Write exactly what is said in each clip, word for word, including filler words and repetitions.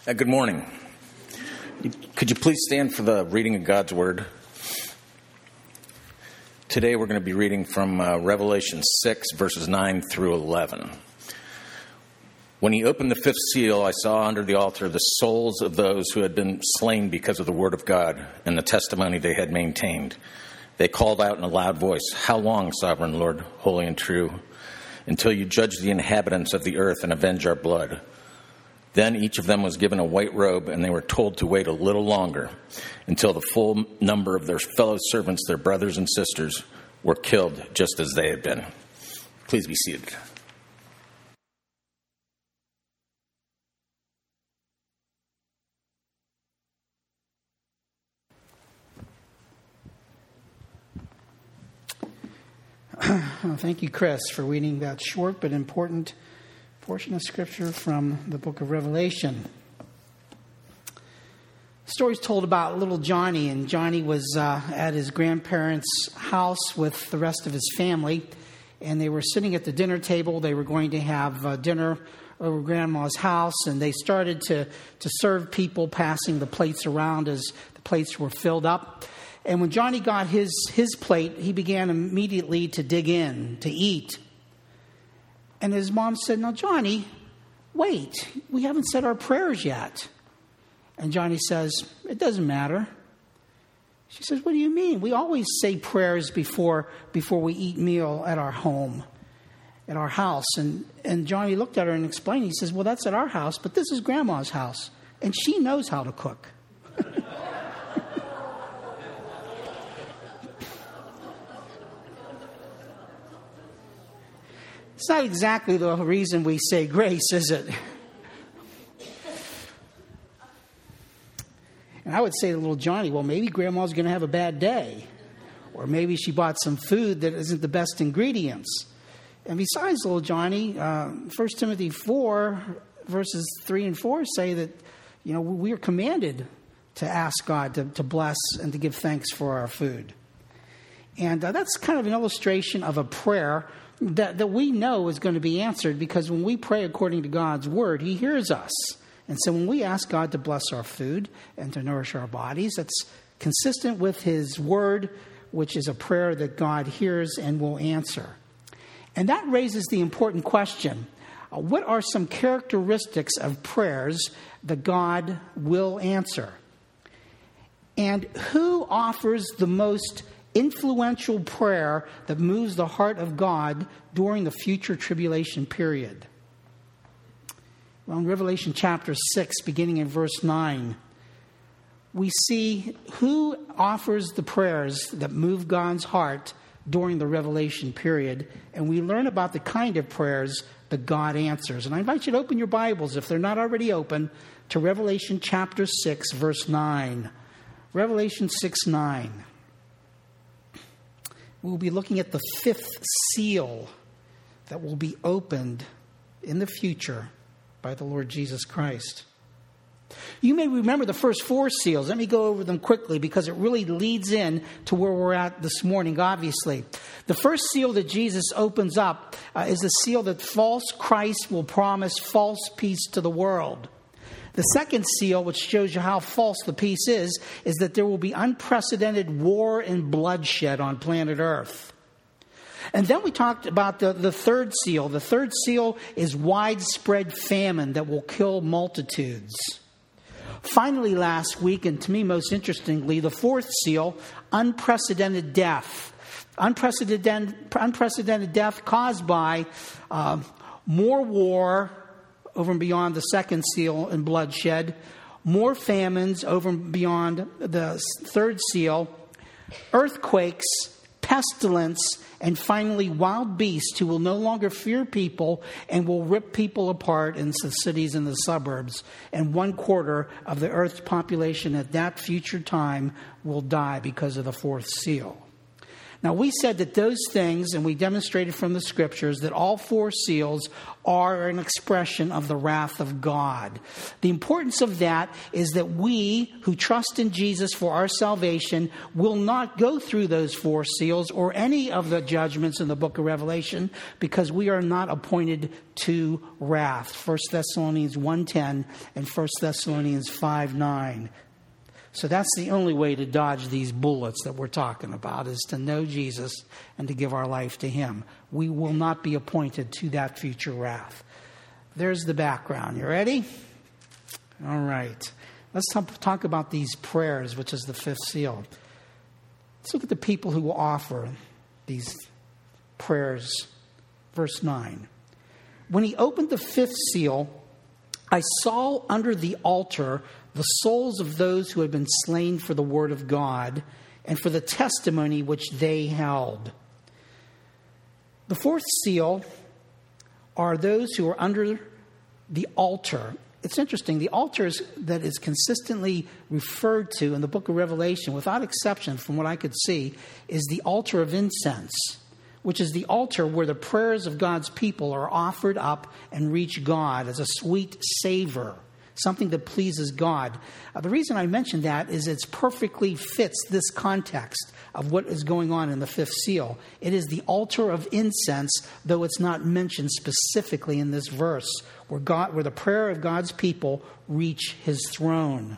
Uh, good morning. Could you please stand for the reading of God's Word? Today we're going to be reading from uh, Revelation six, verses nine through eleven. When he opened the fifth seal, I saw under the altar the souls of those who had been slain because of the Word of God and the testimony they had maintained. They called out in a loud voice, "How long, sovereign Lord, holy and true, until you judge the inhabitants of the earth and avenge our blood?" Then each of them was given a white robe, and they were told to wait a little longer until the full number of their fellow servants, their brothers and sisters, were killed just as they had been. Please be seated. Well, thank you, Chris, for reading that short but important portion of Scripture from the book of Revelation. The story's told about little Johnny, and Johnny was uh, at his grandparents' house with the rest of his family, and they were sitting at the dinner table. They were going to have uh, dinner over Grandma's house, and they started to, to serve people, passing the plates around as the plates were filled up. And when Johnny got his, his plate, he began immediately to dig in, to eat. And his mom said, "Now, Johnny, wait, we haven't said our prayers yet." And Johnny says, "It doesn't matter." She says, "What do you mean? We always say prayers before before we eat meal at our home, at our house." And, and Johnny looked at her and explained. He says, "Well, that's at our house, but this is Grandma's house, and she knows how to cook." It's not exactly the reason we say grace, is it? And I would say to little Johnny, well, maybe Grandma's going to have a bad day. Or maybe she bought some food that isn't the best ingredients. And besides, little Johnny, uh, First Timothy four, verses three and four say that, you know, we are commanded to ask God to, to bless and to give thanks for our food. And uh, that's kind of an illustration of a prayer that, that we know is going to be answered, because when we pray according to God's word, he hears us. And so when we ask God to bless our food and to nourish our bodies, that's consistent with his word, which is a prayer that God hears and will answer. And that raises the important question, uh, what are some characteristics of prayers that God will answer? And who offers the most influential prayer that moves the heart of God during the future tribulation period? Well, in Revelation chapter six, beginning in verse nine, we see who offers the prayers that move God's heart during the revelation period, and we learn about the kind of prayers that God answers. And I invite you to open your Bibles, if they're not already open, to Revelation chapter six, verse nine. Revelation six nine. We'll be looking at the fifth seal that will be opened in the future by the Lord Jesus Christ. You may remember the first four seals. Let me go over them quickly, because it really leads in to where we're at this morning, obviously. The first seal that Jesus opens up uh, is the seal that false Christ will promise false peace to the world. The second seal, which shows you how false the peace is, is that there will be unprecedented war and bloodshed on planet Earth. And then we talked about the, the third seal. The third seal is widespread famine that will kill multitudes. Finally, last week, and to me most interestingly, the fourth seal, unprecedented death. Unprecedented, unprecedented death caused by uh, more war over and beyond the second seal and bloodshed, more famines over and beyond the third seal, earthquakes, pestilence, and finally wild beasts who will no longer fear people and will rip people apart in the cities and the suburbs. And one quarter of the earth's population at that future time will die because of the fourth seal. Now, we said that those things, and we demonstrated from the scriptures, that all four seals are an expression of the wrath of God. The importance of that is that we who trust in Jesus for our salvation will not go through those four seals or any of the judgments in the book of Revelation, because we are not appointed to wrath. First Thessalonians one ten and First Thessalonians five nine. So that's the only way to dodge these bullets that we're talking about, is to know Jesus and to give our life to him. We will not be appointed to that future wrath. There's the background. You ready? All right. Let's talk about these prayers, which is the fifth seal. Let's look at the people who will offer these prayers. Verse nine. When he opened the fifth seal, I saw under the altar the souls of those who had been slain for the word of God and for the testimony which they held. The fourth seal are those who are under the altar. It's interesting, the altar is, that is consistently referred to in the book of Revelation, without exception from what I could see, is the altar of incense, which is the altar where the prayers of God's people are offered up and reach God as a sweet savor, something that pleases God. Uh, the reason I mention that is it perfectly fits this context of what is going on in the fifth seal. It is the altar of incense, though it's not mentioned specifically in this verse, where God, where the prayer of God's people reach his throne.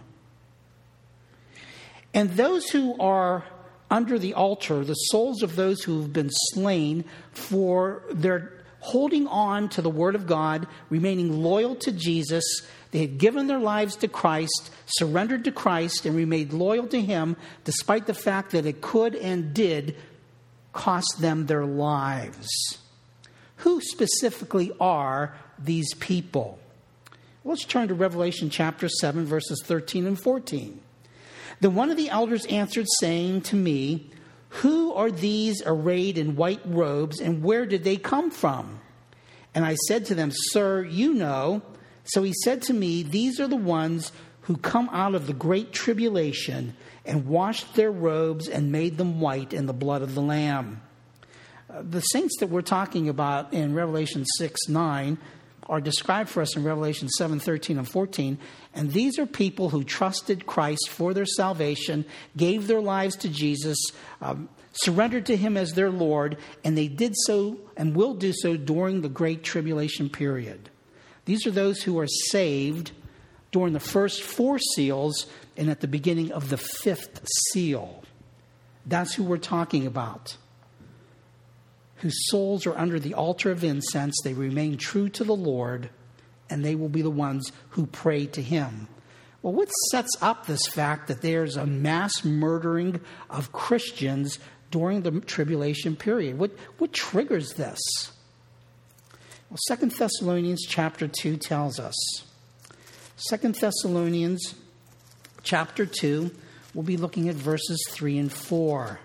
And those who are under the altar, the souls of those who have been slain for their holding on to the word of God, remaining loyal to Jesus. They had given their lives to Christ, surrendered to Christ, and remained loyal to him, despite the fact that it could and did cost them their lives. Who specifically are these people? Let's turn to Revelation chapter seven, verses thirteen and fourteen. Then one of the elders answered, saying to me, who are these arrayed in white robes, and where did they come from? And I said to them, Sir, you know. So he said to me, these are the ones who come out of the great tribulation and washed their robes and made them white in the blood of the Lamb. Uh, the saints that we're talking about in Revelation six nine are described for us in Revelation seven thirteen and fourteen. And these are people who trusted Christ for their salvation, gave their lives to Jesus, um, surrendered to him as their Lord, and they did so and will do so during the Great Tribulation period. These are those who are saved during the first four seals and at the beginning of the fifth seal. That's who we're talking about. Whose souls are under the altar of incense. They remain true to the Lord, and they will be the ones who pray to him. Well, what sets up this fact that there's a mass murdering of Christians during the tribulation period? What, what triggers this? Well, Second Thessalonians chapter two tells us. Second Thessalonians chapter two, we'll be looking at verses three and four.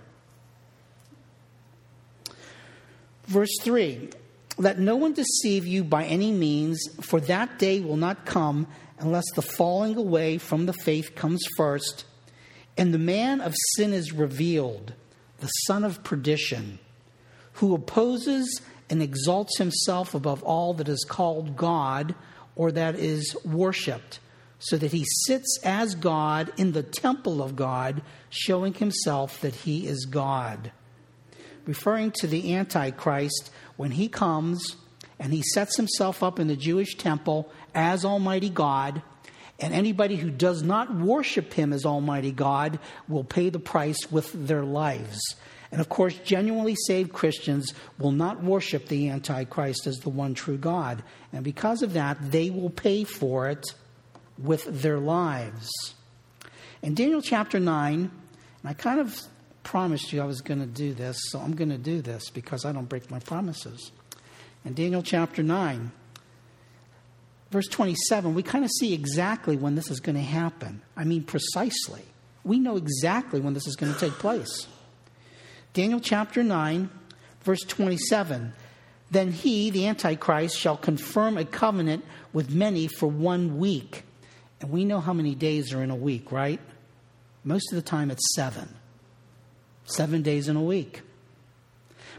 Verse three, let no one deceive you by any means, for that day will not come unless the falling away from the faith comes first, and the man of sin is revealed, the son of perdition, who opposes and exalts himself above all that is called God or that is worshipped, so that he sits as God in the temple of God, showing himself that he is God. Referring to the Antichrist, when he comes and he sets himself up in the Jewish temple as Almighty God, and anybody who does not worship him as Almighty God will pay the price with their lives. And of course, genuinely saved Christians will not worship the Antichrist as the one true God. And because of that, they will pay for it with their lives. In Daniel chapter nine, and I kind of promised you I was going to do this, so I'm going to do this because I don't break my promises. In Daniel chapter nine, verse twenty-seven, we kind of see exactly when this is going to happen. I mean, precisely. We know exactly when this is going to take place. Daniel chapter nine, verse twenty-seven. Then he, the Antichrist, shall confirm a covenant with many for one week. And we know how many days are in a week, right? Most of the time it's seven. Seven days in a week.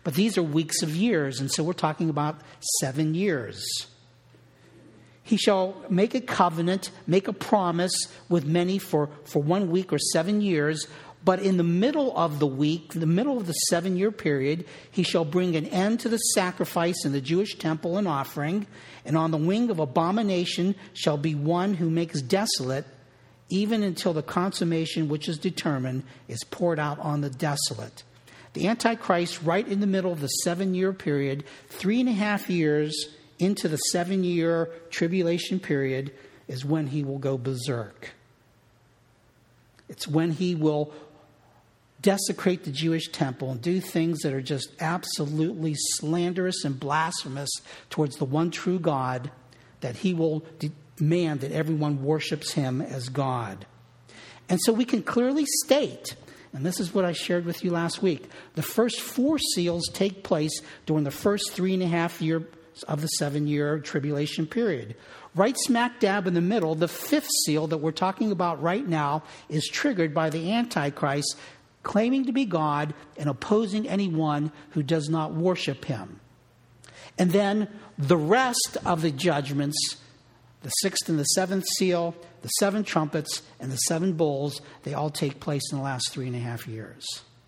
But these are weeks of years, and so we're talking about seven years. He shall make a covenant, make a promise with many for, for one week or seven years. But in the middle of the week, the middle of the seven-year period, he shall bring an end to the sacrifice in the Jewish temple and offering. And on the wing of abomination shall be one who makes desolate, even until the consummation which is determined is poured out on the desolate. The Antichrist, right in the middle of the seven-year period, three and a half years into the seven-year tribulation period, is when he will go berserk. It's when he will desecrate the Jewish temple and do things that are just absolutely slanderous and blasphemous towards the one true God, that he will demand that everyone worships him as God. And so we can clearly state, and this is what I shared with you last week, the first four seals take place during the first three and a half years of the seven-year tribulation period. Right smack dab in the middle, the fifth seal that we're talking about right now is triggered by the Antichrist claiming to be God and opposing anyone who does not worship him. And then the rest of the judgments, the sixth and the seventh seal, the seven trumpets, and the seven bowls, they all take place in the last three and a half years.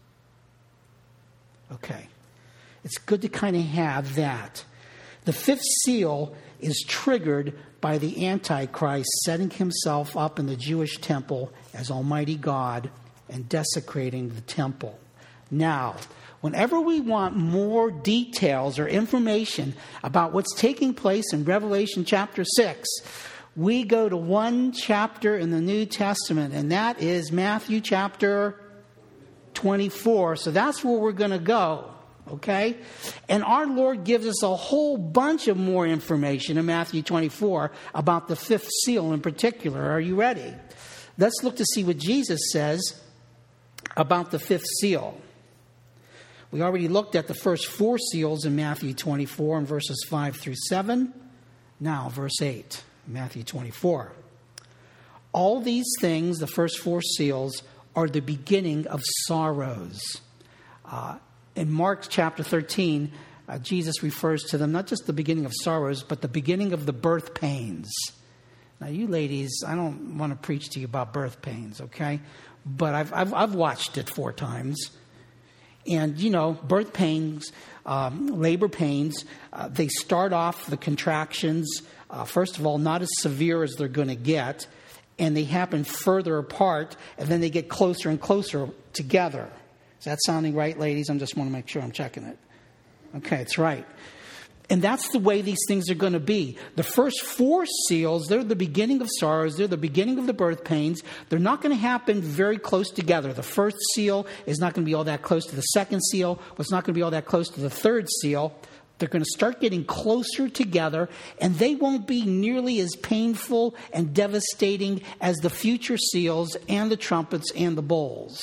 Okay. It's good to kind of have that. The fifth seal is triggered by the Antichrist setting himself up in the Jewish temple as Almighty God and desecrating the temple. Now, whenever we want more details or information about what's taking place in Revelation chapter six, we go to one chapter in the New Testament, and that is Matthew chapter twenty-four. So that's where we're going to go. Okay? And our Lord gives us a whole bunch of more information in Matthew twenty-four about the fifth seal in particular. Are you ready? Let's look to see what Jesus says about the fifth seal. We already looked at the first four seals in Matthew twenty-four in verses five through seven. Now, verse eight, Matthew twenty-four. All these things, the first four seals, are the beginning of sorrows. Uh, In Mark chapter thirteen, uh, Jesus refers to them not just the beginning of sorrows, but the beginning of the birth pains. Now, you ladies, I don't want to preach to you about birth pains, okay? But I've I've, I've watched it four times. And, you know, birth pains, um, labor pains, uh, they start off the contractions, uh, first of all, not as severe as they're going to get. And they happen further apart, and then they get closer and closer together. Is that sounding right, ladies? I just want to make sure I'm checking it. Okay, it's right. And that's the way these things are going to be. The first four seals, they're the beginning of sorrows. They're the beginning of the birth pains. They're not going to happen very close together. The first seal is not going to be all that close to the second seal. It's not going to be all that close to the third seal. They're going to start getting closer together, and they won't be nearly as painful and devastating as the future seals and the trumpets and the bowls.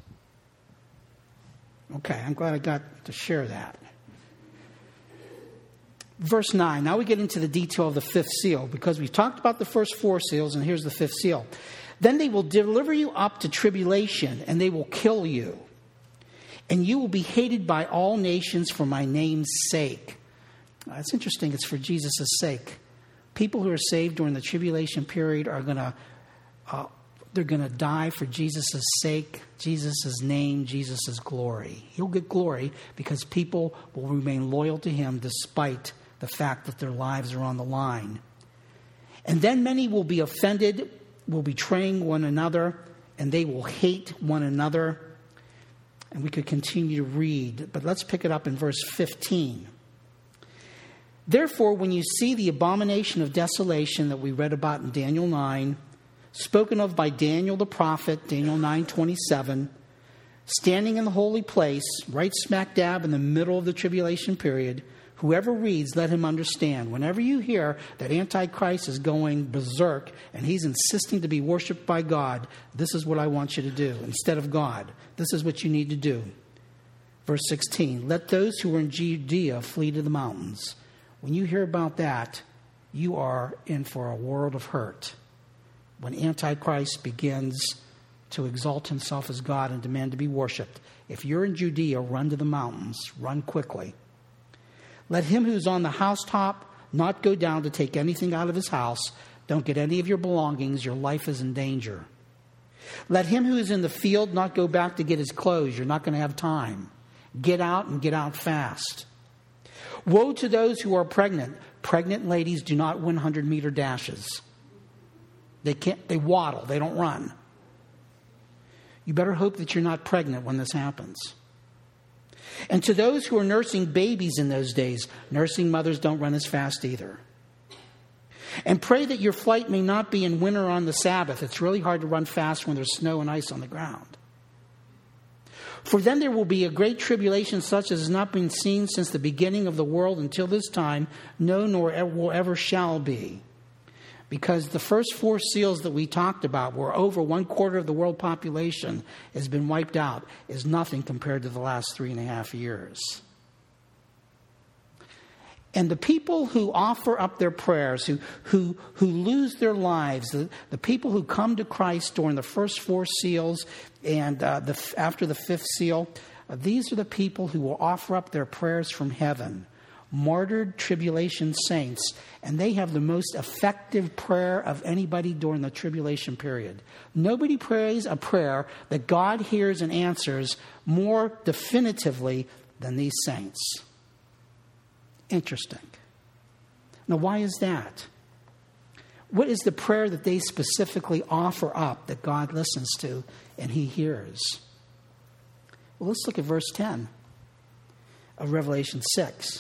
Okay, I'm glad I got to share that. Verse nine, now we get into the detail of the fifth seal, because we've talked about the first four seals, and here's the fifth seal. Then they will deliver you up to tribulation, and they will kill you. And you will be hated by all nations for my name's sake. That's interesting. It's for Jesus' sake. People who are saved during the tribulation period are going to uh, they're going to die for Jesus' sake, Jesus' name, Jesus' glory. He'll get glory because people will remain loyal to him despite the fact that their lives are on the line. And then many will be offended, will betraying one another, and they will hate one another. And we could continue to read, but let's pick it up in verse fifteen. Therefore, when you see the abomination of desolation that we read about in Daniel nine, spoken of by Daniel the prophet, Daniel nine twenty-seven, standing in the holy place, right smack dab in the middle of the tribulation period, whoever reads, let him understand. Whenever you hear that Antichrist is going berserk and he's insisting to be worshipped by God, this is what I want you to do instead of God. This is what you need to do. Verse sixteen, let those who are in Judea flee to the mountains. When you hear about that, you are in for a world of hurt. When Antichrist begins to exalt himself as God and demand to be worshipped. If you're in Judea, run to the mountains. Run quickly. Let him who's on the housetop not go down to take anything out of his house. Don't get any of your belongings. Your life is in danger. Let him who is in the field not go back to get his clothes. You're not going to have time. Get out and get out fast. Woe to those who are pregnant. Pregnant ladies do not win hundred-meter dashes. They can't. They waddle. They don't run. You better hope that you're not pregnant when this happens. And to those who are nursing babies in those days, nursing mothers don't run as fast either. And pray that your flight may not be in winter on the Sabbath. It's really hard to run fast when there's snow and ice on the ground. For then there will be a great tribulation such as has not been seen since the beginning of the world until this time, no, nor ever, will ever shall be. Because the first four seals that we talked about, where over one quarter of the world population has been wiped out, is nothing compared to the last three and a half years. And the people who offer up their prayers, who who who lose their lives, the, the people who come to Christ during the first four seals and uh, the, after the fifth seal, uh, these are the people who will offer up their prayers from heaven. Martyred tribulation saints, and they have the most effective prayer of anybody during the tribulation period. Nobody prays a prayer that God hears and answers more definitively than these saints. Interesting. Now, why is that? What is the prayer that they specifically offer up that God listens to and he hears? Well, let's look at verse ten of Revelation six.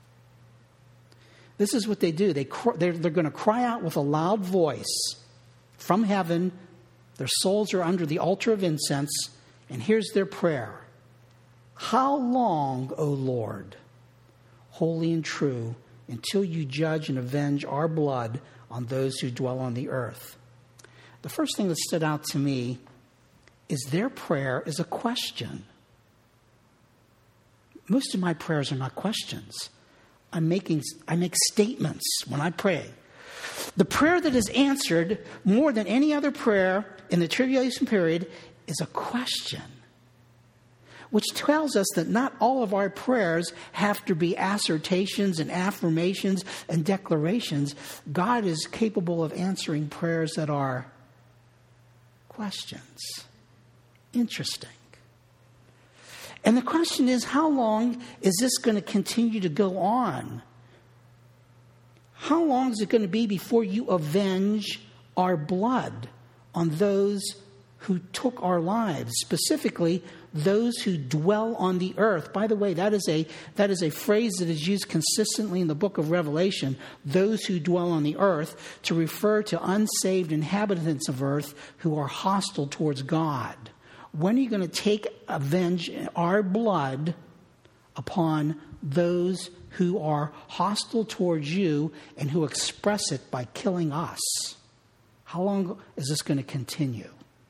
This is what they do. They, they're, they're going to cry out with a loud voice from heaven. Their souls are under the altar of incense. And here's their prayer. How long, O Lord, holy and true, until you judge and avenge our blood on those who dwell on the earth? The first thing that stood out to me is their prayer is a question. Most of my prayers are not questions. I'm making, I make statements when I pray. The prayer that is answered more than any other prayer in the tribulation period is a question, which tells us that not all of our prayers have to be assertions and affirmations and declarations. God is capable of answering prayers that are questions. Interesting. And the question is, how long is this going to continue to go on? How long is it going to be before you avenge our blood on those who took our lives, specifically those who dwell on the earth? By the way, that is a that is a phrase that is used consistently in the book of Revelation, those who dwell on the earth, to refer to unsaved inhabitants of earth who are hostile towards God. When are you going to take avenge our blood upon those who are hostile towards you and who express it by killing us? How long is this going to continue?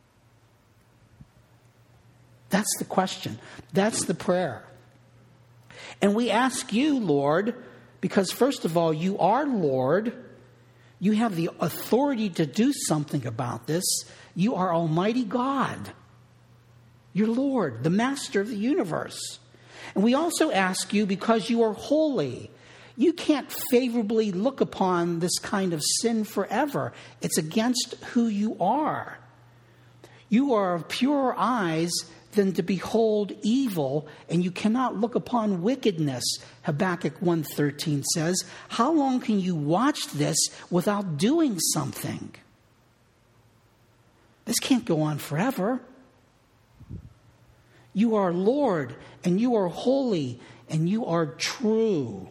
That's the question. That's the prayer. And we ask you, Lord, because first of all, you are Lord. You have the authority to do something about this. You are Almighty God. You're Lord, the master of the universe. And we also ask you because you are holy. You can't favorably look upon this kind of sin forever. It's against who you are. You are of purer eyes than to behold evil, and you cannot look upon wickedness, Habakkuk one thirteen says. How long can you watch this without doing something? This can't go on forever. You are Lord, and you are holy, and you are true.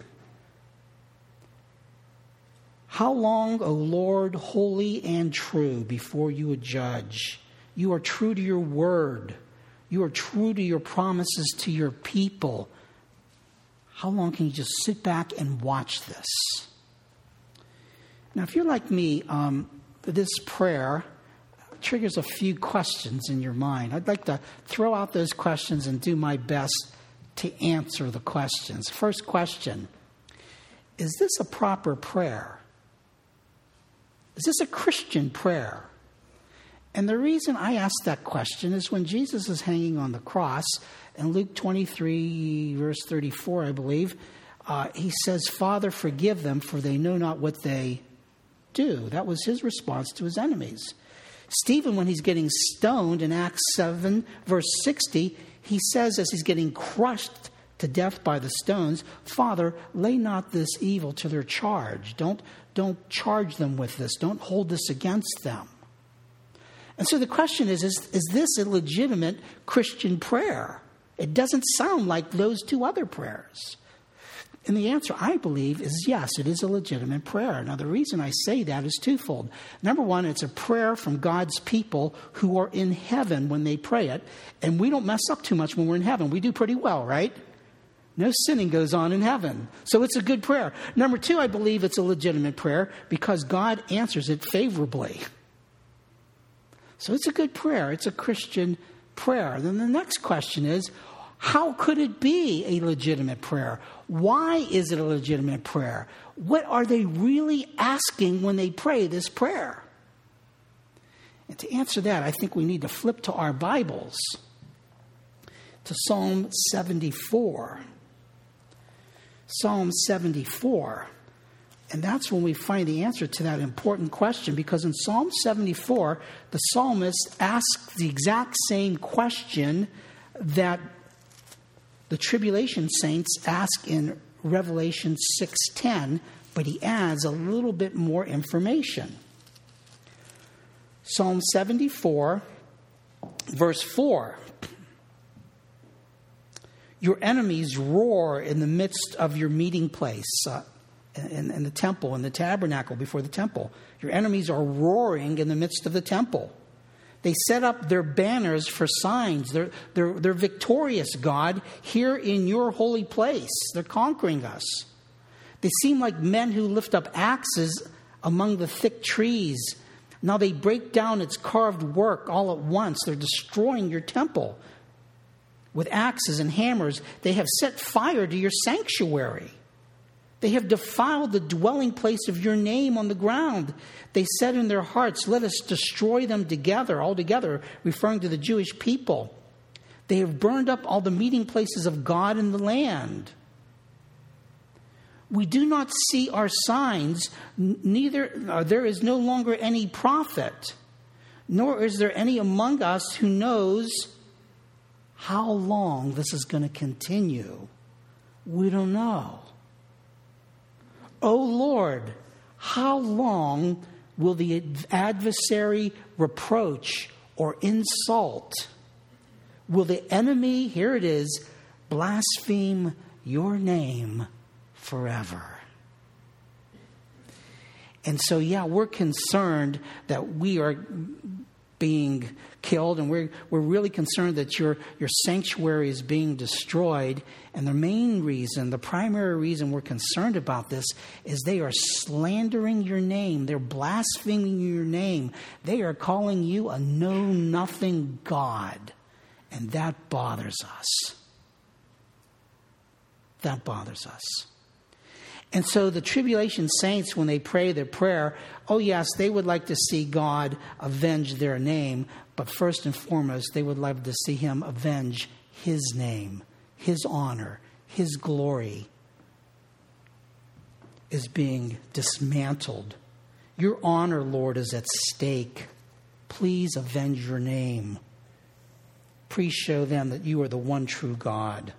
How long, O Lord, holy and true, before you would judge? You are true to your word. You are true to your promises to your people. How long can you just sit back and watch this? Now, if you're like me, um, this prayer triggers a few questions in your mind. I'd like to throw out those questions and do my best to answer the questions. First question, is this a proper prayer? Is this a Christian prayer? And the reason I ask that question is when Jesus is hanging on the cross, in Luke twenty-three, verse thirty-four, I believe, uh, he says, Father, forgive them, for they know not what they do. That was his response to his enemies. Stephen, when he's getting stoned in Acts seven, verse sixty, he says as he's getting crushed to death by the stones, Father, lay not this evil to their charge. Don't, don't charge them with this. Don't hold this against them. And so the question is, is, is this a legitimate Christian prayer? It doesn't sound like those two other prayers. And the answer, I believe, is yes, it is a legitimate prayer. Now, the reason I say that is twofold. Number one, it's a prayer from God's people who are in heaven when they pray it. And we don't mess up too much when we're in heaven. We do pretty well, right? No sinning goes on in heaven. So it's a good prayer. Number two, I believe it's a legitimate prayer because God answers it favorably. So it's a good prayer. It's a Christian prayer. Then the next question is, how could it be a legitimate prayer? Why is it a legitimate prayer? What are they really asking when they pray this prayer? And to answer that, I think we need to flip to our Bibles, to Psalm seventy-four. Psalm seventy-four. And that's when we find the answer to that important question, because in Psalm seventy-four, the psalmist asks the exact same question that the tribulation saints ask in Revelation six ten, but he adds a little bit more information. Psalm seventy-four, verse four. Your enemies roar in the midst of your meeting place, uh, in, in the temple, in the tabernacle before the temple. Your enemies are roaring in the midst of the temple. They set up their banners for signs. They're, they're, they're victorious, God, here in your holy place. They're conquering us. They seem like men who lift up axes among the thick trees. Now they break down its carved work all at once. They're destroying your temple. With axes and hammers, they have set fire to your sanctuary. They have defiled the dwelling place of your name on the ground. They said in their hearts, let us destroy them together, all together, referring to the Jewish people. They have burned up all the meeting places of God in the land. We do not see our signs, neither uh, there is no longer any prophet, nor is there any among us who knows how long this is going to continue. We don't know. O Lord, how long will the adversary reproach or insult? Will the enemy, here it is, blaspheme your name forever? And so, yeah, we're concerned that we are being killed, and we're we're really concerned that your your sanctuary is being destroyed. And the main reason, the primary reason we're concerned about this is they are slandering your name. They're blaspheming your name. They are calling you a know-nothing God. And that bothers us. That bothers us. And so the tribulation saints, when they pray their prayer, oh yes, they would like to see God avenge their name. But first and foremost, they would love to see him avenge his name, his honor, his glory is being dismantled. Your honor, Lord, is at stake. Please avenge your name. Please show them that you are the one true God.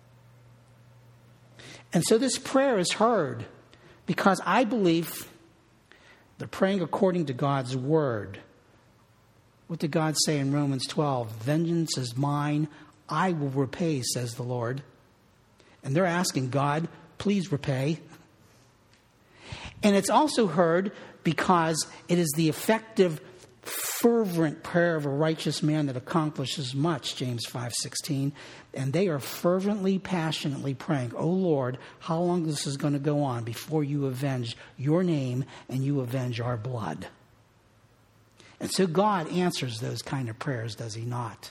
And so this prayer is heard because I believe they're praying according to God's word. What did God say in Romans twelve? Vengeance is mine, I will repay, says the Lord. And they're asking God, please repay. And it's also heard because it is the effective, fervent prayer of a righteous man that accomplishes much, James five sixteen. And they are fervently, passionately praying, oh Lord, how long this is going to go on before you avenge your name and you avenge our blood. And so God answers those kind of prayers, does he not?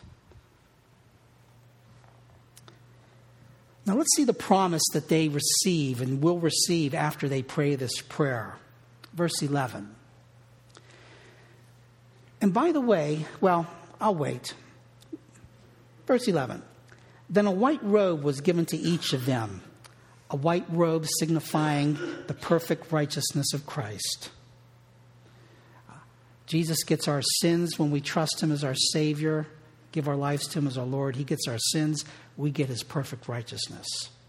Now let's see the promise that they receive and will receive after they pray this prayer. Verse eleven. And by the way, well, I'll wait. Verse eleven. Then a white robe was given to each of them, a white robe signifying the perfect righteousness of Christ. Jesus gets our sins when we trust him as our Savior, give our lives to him as our Lord. He gets our sins. We get his perfect righteousness.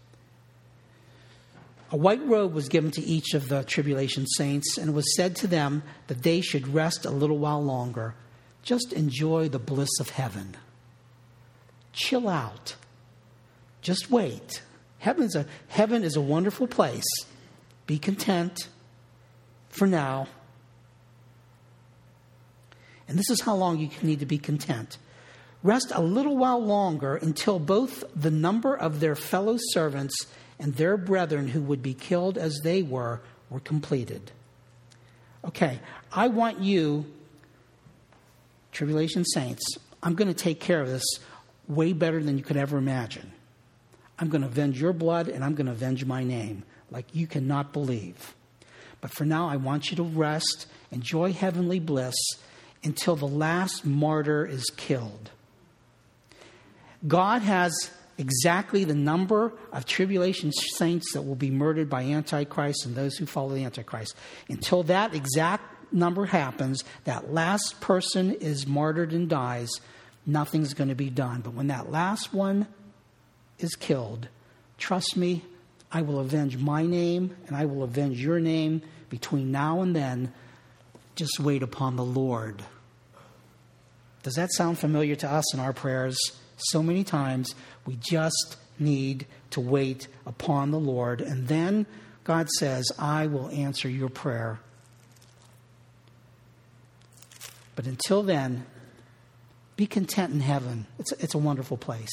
A white robe was given to each of the tribulation saints, and it was said to them that they should rest a little while longer. Just enjoy the bliss of heaven. Chill out. Just wait. Heaven's a, heaven is a wonderful place. Be content for now. And this is how long you need to be content. Rest a little while longer until both the number of their fellow servants and their brethren who would be killed as they were, were completed. Okay, I want you, tribulation saints, I'm going to take care of this way better than you could ever imagine. I'm going to avenge your blood and I'm going to avenge my name like you cannot believe. But for now, I want you to rest, enjoy heavenly bliss until the last martyr is killed. God has exactly the number of tribulation saints that will be murdered by Antichrist and those who follow the Antichrist. Until that exact number happens, that last person is martyred and dies, nothing's going to be done. But when that last one is killed, trust me, I will avenge my name and I will avenge your name. Between now and then, just wait upon the Lord. Does that sound familiar to us in our prayers? So many times we just need to wait upon the Lord. And then God says, I will answer your prayer. But until then, be content in heaven. It's a, it's a wonderful place.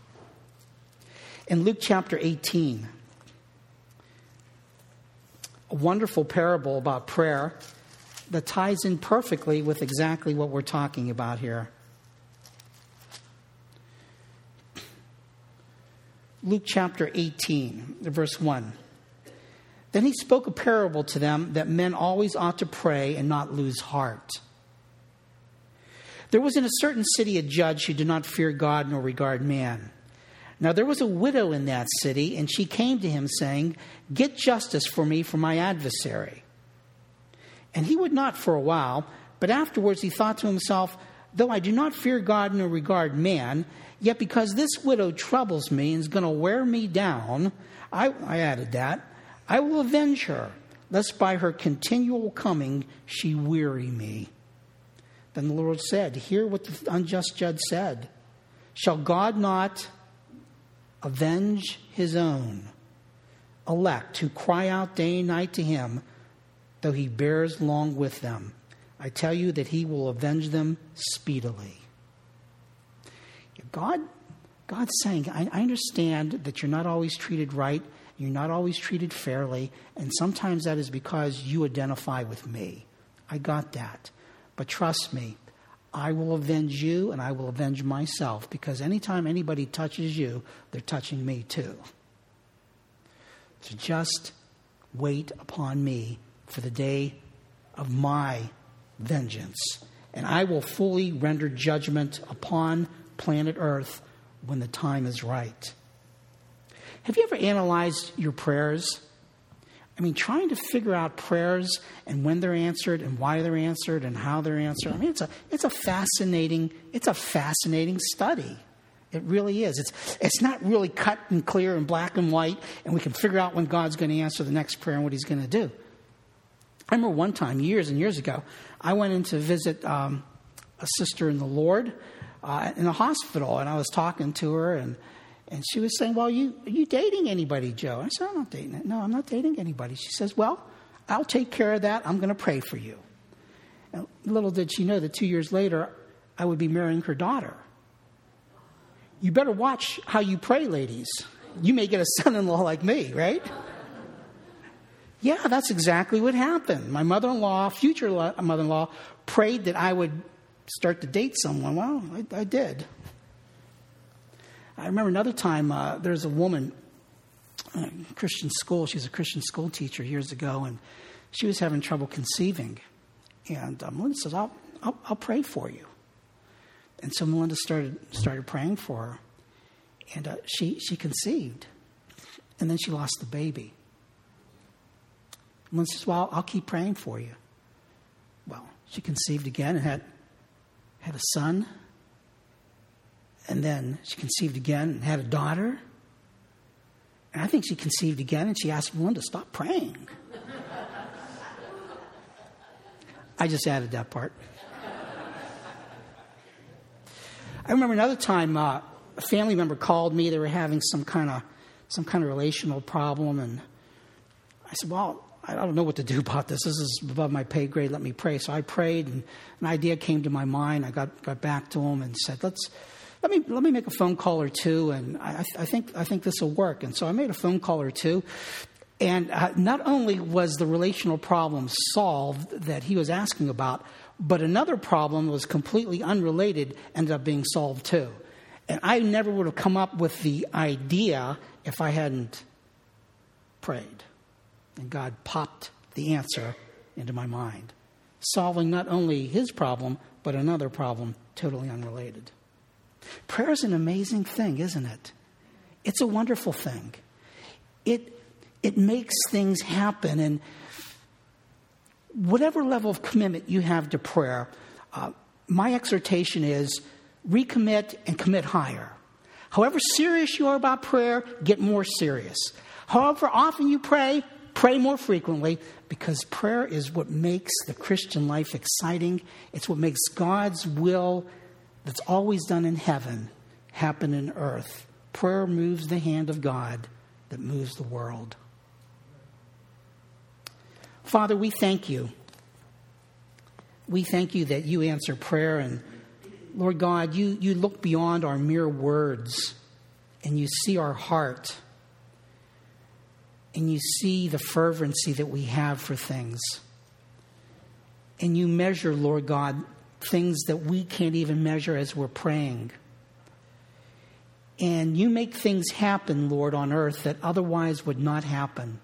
In Luke chapter eighteen, a wonderful parable about prayer that ties in perfectly with exactly what we're talking about here. Luke chapter eighteen, verse one. Then he spoke a parable to them that men always ought to pray and not lose heart. There was in a certain city a judge who did not fear God nor regard man. Now there was a widow in that city, and she came to him saying, "Get justice for me from my adversary." And he would not for a while, but afterwards he thought to himself, "Though I do not fear God nor regard man, yet because this widow troubles me and is going to wear me down," I, I added that, "I will avenge her, lest by her continual coming she weary me." Then the Lord said, "Hear what the unjust judge said. Shall God not avenge his own elect who cry out day and night to him, though he bears long with them? I tell you that he will avenge them speedily." God, God's saying, I, I understand that you're not always treated right, you're not always treated fairly, and sometimes that is because you identify with me. I got that. But trust me, I will avenge you and I will avenge myself, because anytime anybody touches you, they're touching me too. So just wait upon me for the day of my vengeance, and I will fully render judgment upon planet Earth when the time is right. Have you ever analyzed your prayers? I mean, trying to figure out prayers and when they're answered and why they're answered and how they're answered. I mean, it's a it's a fascinating it's a fascinating study. It really is. It's it's not really cut and clear and black and white, and we can figure out when God's going to answer the next prayer and what He's going to do. I remember one time, years and years ago, I went in to visit um, a sister in the Lord uh, in a hospital, and I was talking to her, and and she was saying, "Well, you are you dating anybody, Joe?" I said, "I'm not dating. No, I'm not dating anybody." She says, "Well, I'll take care of that. I'm going to pray for you." And little did she know that two years later, I would be marrying her daughter. You better watch how you pray, ladies. You may get a son-in-law like me, right? Yeah, that's exactly what happened. My mother-in-law, future mother-in-law, prayed that I would start to date someone. Well, I, I did. I remember another time, uh, there's a woman in a Christian school. She was a Christian school teacher years ago, and she was having trouble conceiving. And um, Linda says, I'll, I'll, I'll pray for you. And so Melinda started started praying for her. And uh, she, she conceived. And then she lost the baby. Melinda says, well, I'll keep praying for you. Well, she conceived again and had, had a son. And then she conceived again and had a daughter. And I think she conceived again and she asked Melinda, stop praying. I just added that part. I remember another time uh, a family member called me. They were having some kind of some kind of relational problem. And I said, well, I don't know what to do about this. This is above my pay grade. Let me pray. So I prayed and an idea came to my mind. I got, got back to him and said, let's let me let me make a phone call or two. And I, I think I think this will work. And so I made a phone call or two. And uh, not only was the relational problem solved that he was asking about, but another problem was completely unrelated, ended up being solved too. And I never would have come up with the idea if I hadn't prayed. And God popped the answer into my mind, solving not only his problem, but another problem totally unrelated. Prayer is an amazing thing, isn't it? It's a wonderful thing. It It makes things happen. And whatever level of commitment you have to prayer, uh, my exhortation is recommit and commit higher. However serious you are about prayer, get more serious. However often you pray, pray more frequently, because prayer is what makes the Christian life exciting. It's what makes God's will that's always done in heaven happen in earth. Prayer moves the hand of God that moves the world. Father, we thank you. We thank you that you answer prayer. And Lord God, you, you look beyond our mere words and you see our heart. And you see the fervency that we have for things. And you measure, Lord God, things that we can't even measure as we're praying. And you make things happen, Lord, on earth that otherwise would not happen.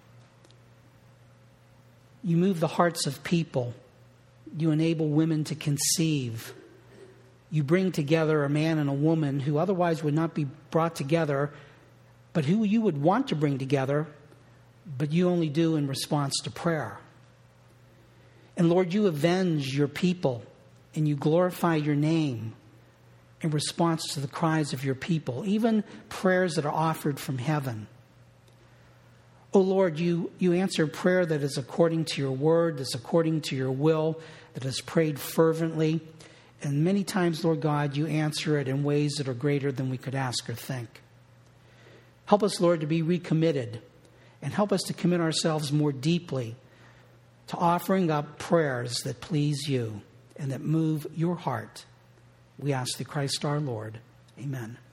You move the hearts of people. You enable women to conceive. You bring together a man and a woman who otherwise would not be brought together, but who you would want to bring together, but you only do in response to prayer. And Lord, you avenge your people and you glorify your name in response to the cries of your people, even prayers that are offered from heaven. Oh Lord, you, you answer prayer that is according to your word, that's according to your will, that is prayed fervently. And many times, Lord God, you answer it in ways that are greater than we could ask or think. Help us, Lord, to be recommitted, and help us to commit ourselves more deeply to offering up prayers that please you and that move your heart. We ask through Christ our Lord. Amen.